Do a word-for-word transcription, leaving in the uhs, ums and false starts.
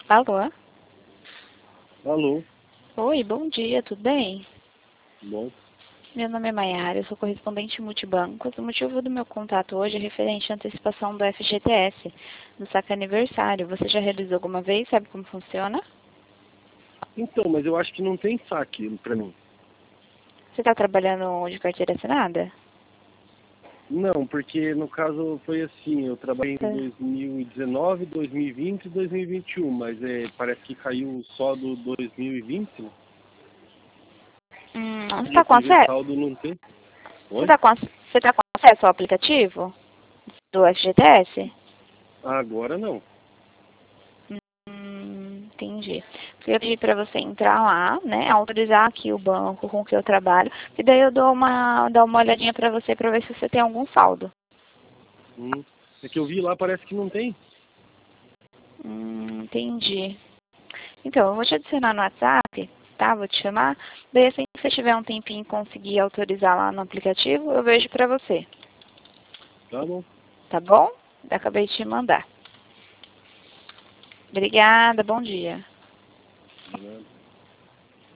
Alô? Alô, Oi, bom dia, tudo bem? bom. Meu nome é Maiara, eu sou correspondente multibancos. O motivo do meu contato hoje é referente à antecipação do F G T S, do saque aniversário. Você já realizou alguma vez? Sabe como funciona? Então, mas eu acho que não tem saque pra mim. Você está trabalhando de carteira assinada? Não, porque no caso foi assim, eu trabalhei em Tá. dois mil e dezenove, dois mil e vinte e dois mil e vinte e um, mas é, parece que caiu só do dois mil e vinte, né? Hum, você E está eu com fui ver acesso? saldo, não tem. Você Oi? está com, ac- você tá com acesso ao aplicativo do F G T S? Agora não. Hum, entendi. Eu ia pedir para você entrar lá, né, autorizar aqui o banco com que eu trabalho, e daí eu dou uma, dou uma olhadinha para você para ver se você tem algum saldo. Hum. É que eu vi lá, parece que não tem. Hum, entendi. Então, eu vou te adicionar no WhatsApp, tá? Vou te chamar. Daí, assim que você tiver um tempinho e conseguir autorizar lá no aplicativo, eu vejo pra você. Tá bom. Tá bom? Eu acabei de te mandar. Obrigada, bom dia. De nada.